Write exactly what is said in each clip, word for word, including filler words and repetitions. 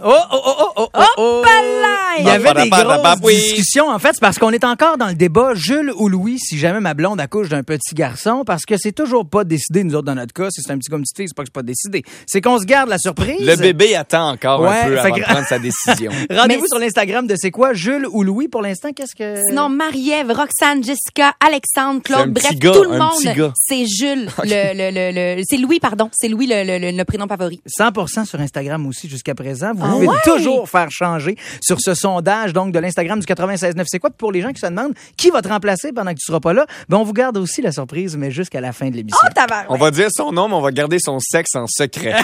Oh, oh, oh, oh, oh, oh, oh. Il y avait des grosses discussions. En fait, c'est parce qu'on est encore dans le débat Jules ou Louis, si jamais ma blonde accouche d'un petit garçon, parce que c'est toujours pas décidé, nous autres, dans notre cas. Si c'est un petit comme petite fille, c'est pas que c'est pas décidé. C'est qu'on se garde la surprise. Le bébé attend encore ouais, un peu avant que... de prendre sa décision. Rendez-vous Mais... sur l'Instagram de C'est quoi, Jules ou Louis, pour l'instant, qu'est-ce que... Sinon, Marie-Ève, Roxane, Jessica, Alexandre, Claude, bref, gars, tout le monde, gars. c'est Jules. Okay. Le, le, le, le, c'est Louis, pardon. C'est Louis, le, le, le, le prénom favori. cent pour cent sur Instagram aussi jusqu'à présent. Vous ah pouvez ouais? toujours faire changer sur ce sondage donc de l'Instagram du quatre-vingt-seize neuf. C'est quoi? Puis pour les gens qui se demandent qui va te remplacer pendant que tu seras pas là, ben on vous garde aussi la surprise, mais jusqu'à la fin de l'émission. Oh, tabarnak. On va dire son nom, mais on va garder son sexe en secret.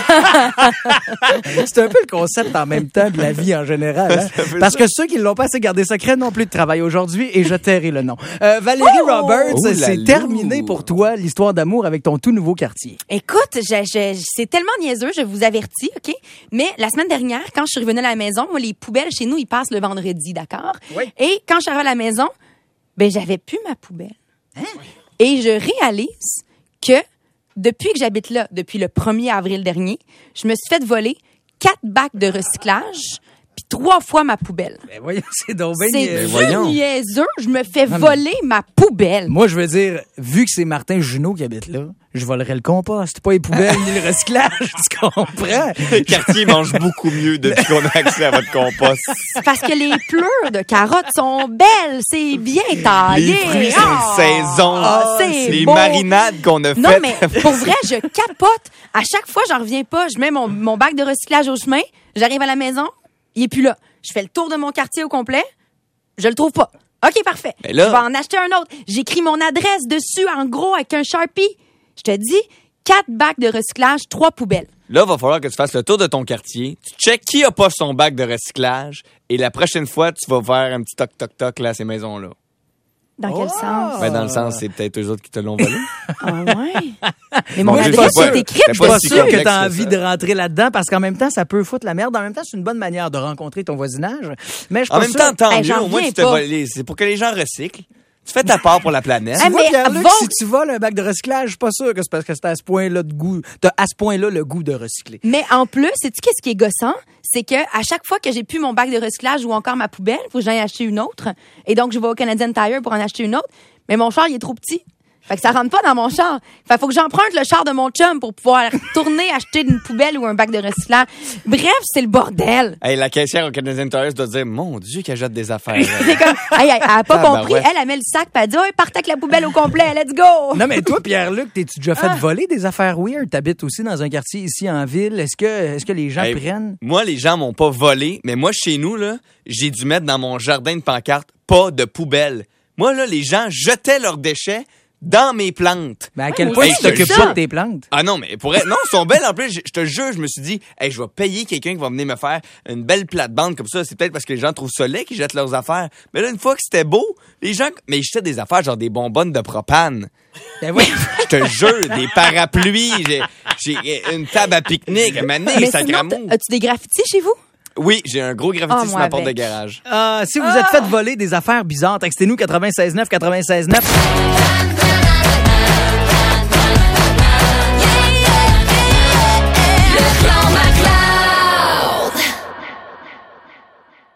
C'est un peu le concept en même temps de la vie en général. Hein? Parce que ceux qui ne l'ont pas assez gardé secret n'ont plus de travail aujourd'hui et je tairai le nom. Euh, Valérie oh! Roberts, oh, c'est terminé pour toi l'histoire d'amour avec ton tout nouveau quartier. Écoute, je, je, c'est tellement niaiseux, je vous avertis, OK? Mais la semaine dernière, quand je suis revenue à la maison, moi, les poubelles chez nous, ils passent le vendredi, d'accord? Oui. Et quand je suis arrivée à la maison, ben j'avais plus ma poubelle. Hein? Et je réalise que depuis que j'habite là, depuis le premier avril dernier, je me suis fait voler quatre bacs de recyclage puis trois fois ma poubelle. Ben voyons, c'est donc bien C'est niaiseux. du niaiseux. Je me fais non, voler mais... ma poubelle. Moi, je veux dire, vu que c'est Martin Junot qui habite là, je volerais le compost, pas les poubelles ni le recyclage, tu comprends? Le quartier mange beaucoup mieux depuis qu'on a accès à votre compost. Parce que les pleurs de carottes sont belles, c'est bien taillé. Les fruits sont oh, de saison. Oh, c'est les beau. marinades qu'on a faites. Non, mais pour vrai, je capote. À chaque fois, j'en reviens pas. Je mets mon, mon bac de recyclage au chemin, j'arrive à la maison, il est plus là. Je fais le tour de mon quartier au complet, je le trouve pas. OK, parfait. Là... Je vais en acheter un autre. J'écris mon adresse dessus en gros avec un Sharpie. Je te dis, quatre bacs de recyclage, trois poubelles. Là, il va falloir que tu fasses le tour de ton quartier. Tu checkes qui a pas son bac de recyclage. Et la prochaine fois, tu vas faire un petit toc-toc-toc là à ces maisons-là. Dans oh! quel sens? Ben, dans le sens, c'est peut-être eux autres qui te l'ont volé. Ah ouais? Mais mon bon, adresse est écrite. Je suis pas sûr que tu as envie de rentrer là-dedans parce qu'en même temps, ça peut foutre la merde. En même temps, c'est une bonne manière de rencontrer ton voisinage. Mais je suis en pas même sûr... temps, tant hey, mieux. Au moins, tu te voles. C'est pour que les gens recyclent. Tu fais ta part pour la planète. Tu ah, vois, mais Pierre-Luc, bon... si tu voles un bac de recyclage, je suis pas sûr que c'est parce que c'est à ce point-là de goût. T'as à ce point-là le goût de recycler. Mais en plus, sais-tu qu'est-ce qui est gossant? C'est que à chaque fois que j'ai plus mon bac de recyclage ou encore ma poubelle, faut que j'aille acheter une autre. Et donc, je vais au Canadian Tire pour en acheter une autre. Mais mon char, il est trop petit. Fait que ça rentre pas dans mon char. Fait faut que j'emprunte le char de mon chum pour pouvoir tourner, acheter une poubelle ou un bac de recyclage. Bref, c'est le bordel. Hey, la caissière au Canadian Tire doit dire, mon Dieu, qu'elle jette des affaires. C'est comme, hey, elle, elle a pas ah, compris. Ben ouais. Elle, elle met le sac, puis elle dit, oh, partez avec la poubelle au complet, let's go. Non, mais toi, Pierre-Luc, t'es-tu déjà fait ah. voler des affaires weird? T'habites aussi dans un quartier ici en ville. Est-ce que, est-ce que les gens hey, prennent? Moi, les gens m'ont pas volé, mais moi, chez nous, là, j'ai dû mettre dans mon jardin de pancarte, pas de poubelle. Moi, là, les gens jetaient leurs déchets dans mes plantes. Mais à quel ouais, point hey, tu t'occupes pas de tes plantes? Ah non, mais pour être, non, elles sont belles en plus. Je, je te jure, je me suis dit, hey, je vais payer quelqu'un qui va venir me faire une belle plate-bande comme ça. C'est peut-être parce que les gens trouvent ça laid qu'ils jettent leurs affaires. Mais là, une fois que c'était beau, les gens, mais ils jetaient des affaires genre des bonbonnes de propane. Ben oui. Je te jure, des parapluies, j'ai, j'ai une table à pique-nique, un mané, Mais sacramou. sinon, as-tu des graffitis chez vous? Oui, j'ai un gros graffiti Oh, sur moi ma porte avec. de garage. Euh, si vous Ah. êtes fait voler des affaires bizarres, textez-nous quatre-vingt-seize neuf quatre-vingt-seize neuf.